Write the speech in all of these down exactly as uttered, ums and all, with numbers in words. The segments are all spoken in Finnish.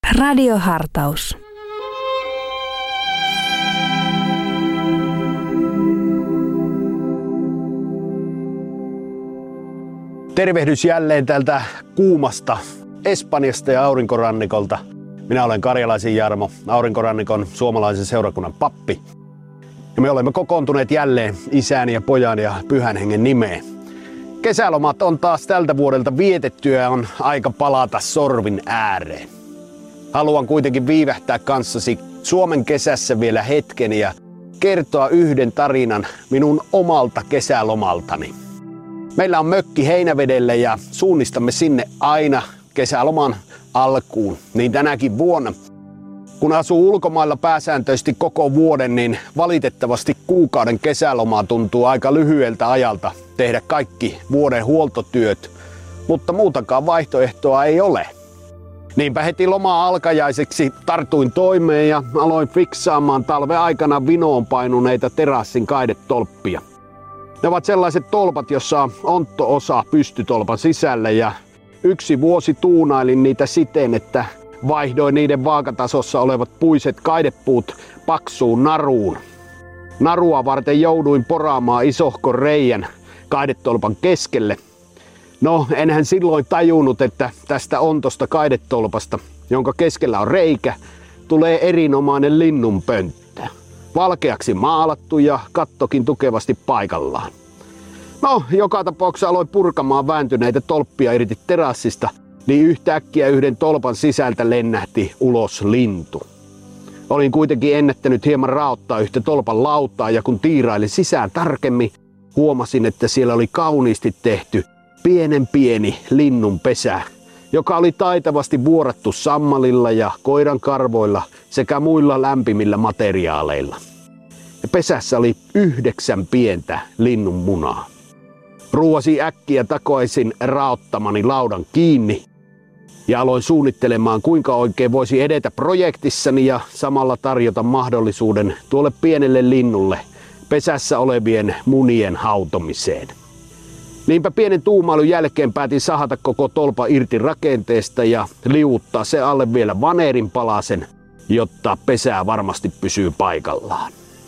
Radiohartaus. Tervehdys jälleen tältä kuumasta Espanjasta ja aurinkorannikolta. Minä olen Karjalaisen Jarmo, aurinkorannikon suomalaisen seurakunnan pappi. Ja me olemme kokoontuneet jälleen isän ja pojan ja pyhän hengen nimeen. Kesälomat on taas tältä vuodelta vietetty ja on aika palata sorvin ääreen. Haluan kuitenkin viivähtää kanssasi Suomen kesässä vielä hetken ja kertoa yhden tarinan minun omalta kesälomaltani. Meillä on mökki Heinävedellä ja suunnistamme sinne aina kesäloman alkuun, niin tänäkin vuonna. Kun asuu ulkomailla pääsääntöisesti koko vuoden, niin valitettavasti kuukauden kesälomaa tuntuu aika lyhyeltä ajalta tehdä kaikki vuoden huoltotyöt, mutta muutakaan vaihtoehtoa ei ole. Niinpä heti lomaa alkajaiseksi tartuin toimeen ja aloin fiksaamaan talven aikana vinoon painuneita terassin kaidetolppia. Ne ovat sellaiset tolpat, jossa on ontto-osa pystytolpan sisällä ja yksi vuosi tuunailin niitä siten, että vaihdoin niiden vaakatasossa olevat puiset kaidepuut paksuun naruun. Narua varten jouduin poraamaan isohkon reijän kaidetolpan keskelle. No, enhän silloin tajunnut, että tästä ontosta kaidetolpasta, jonka keskellä on reikä, tulee erinomainen linnunpönttö. Valkeaksi maalattu ja kattokin tukevasti paikallaan. No, joka tapauksessa aloin purkamaan vääntyneitä tolppia irti terassista, niin yhtäkkiä yhden tolpan sisältä lennähti ulos lintu. Olin kuitenkin ennättänyt hieman raottaa yhtä tolpan lautaa ja kun tiirailin sisään tarkemmin, huomasin, että siellä oli kauniisti tehty pienen pieni linnun pesä, joka oli taitavasti vuorattu sammalilla ja koiran karvoilla sekä muilla lämpimillä materiaaleilla. Ja pesässä oli yhdeksän pientä linnun munaa. Ruuasin äkkiä takaisin raottamani laudan kiinni ja aloin suunnittelemaan, kuinka oikein voisi edetä projektissani ja samalla tarjota mahdollisuuden tuolle pienelle linnulle pesässä olevien munien hautomiseen. Niinpä pienen tuumailun jälkeen päätin sahata koko tolpa irti rakenteesta ja liuuttaa se alle vielä vaneerin palasen, jotta pesää varmasti pysyy paikallaan.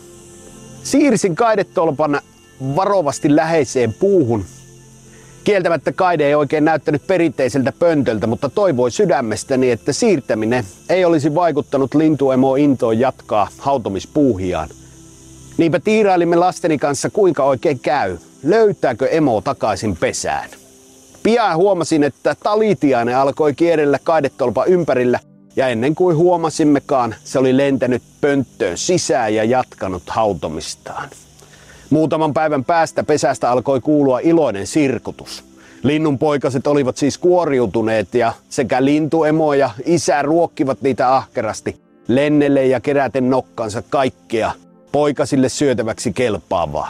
Siirsin kaidetolpan varovasti läheiseen puuhun. Kieltämättä kaide ei oikein näyttänyt perinteiseltä pöntöltä, mutta toivoin sydämestäni, että siirtäminen ei olisi vaikuttanut lintuemoon intoon jatkaa hautomispuuhiaan. Niinpä tiirailimme lasteni kanssa, kuinka oikein käy. Löytääkö emo takaisin pesään? Pian huomasin, että talitiainen alkoi kierrellä kaidetolpan ympärillä ja ennen kuin huomasimmekaan, se oli lentänyt pönttöön sisään ja jatkanut hautomistaan. Muutaman päivän päästä pesästä alkoi kuulua iloinen sirkutus. Linnunpoikaset olivat siis kuoriutuneet ja sekä lintuemo ja isä ruokkivat niitä ahkerasti lennelle ja keräten nokkansa kaikkea poikasille syötäväksi kelpaavaa.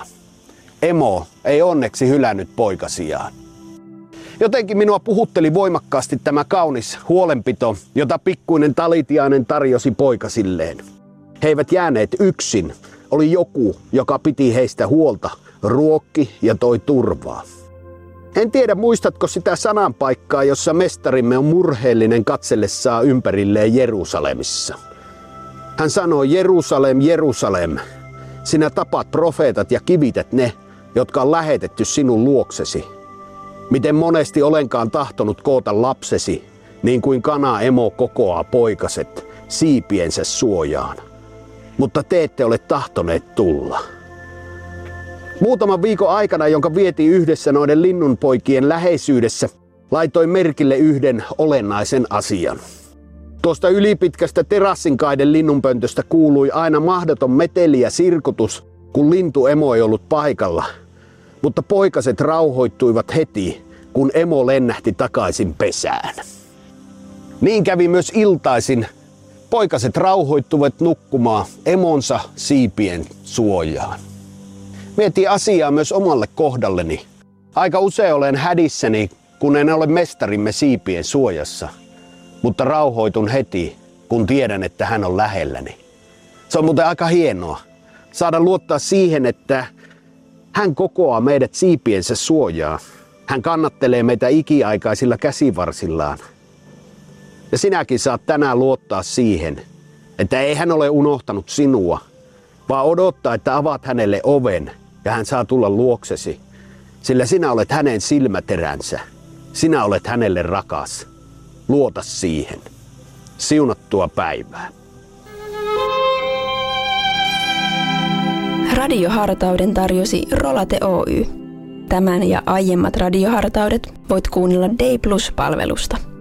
Emo ei onneksi hylännyt poikasiaan. Jotenkin minua puhutteli voimakkaasti tämä kaunis huolenpito, jota pikkuinen talitiainen tarjosi poikasilleen. He eivät jääneet yksin. Oli joku, joka piti heistä huolta, ruokki ja toi turvaa. En tiedä, muistatko sitä sananpaikkaa, jossa mestarimme on murheellinen katsellessaan ympärilleen Jerusalemissa. Hän sanoi, Jerusalem, Jerusalem, sinä tapat profeetat ja kivität ne, jotka on lähetetty sinun luoksesi. Miten monesti olenkaan tahtonut koota lapsesi, niin kuin kana emo kokoaa poikaset siipiensä suojaan. Mutta te ette ole tahtoneet tulla. Muutaman viikon aikana, jonka vietiin yhdessä noiden linnunpoikien läheisyydessä, laitoin merkille yhden olennaisen asian. Tuosta ylipitkästä terassinkaiden linnunpöntöstä kuului aina mahdoton meteli ja sirkutus, kun lintuemo ei ollut paikalla. Mutta poikaset rauhoittuivat heti, kun emo lennähti takaisin pesään. Niin kävi myös iltaisin. Poikaset rauhoittuivat nukkumaan emonsa siipien suojaan. Mietin asiaa myös omalle kohdalleni. Aika usein olen hädissäni, kun en ole mestarimme siipien suojassa. Mutta rauhoitun heti, kun tiedän, että hän on lähelläni. Se on muuten aika hienoa saada luottaa siihen, että hän kokoaa meidät siipiensä suojaa. Hän kannattelee meitä ikiaikaisilla käsivarsillaan. Ja sinäkin saat tänään luottaa siihen, että ei hän ole unohtanut sinua, vaan odottaa, että avaat hänelle oven ja hän saa tulla luoksesi, sillä sinä olet hänen silmäteränsä. Sinä olet hänelle rakas. Luota siihen. Siunattua päivää. Radiohartauden tarjosi Rolate Oy. Tämän ja aiemmat radiohartaudet voit kuunnella Day Plus-palvelusta.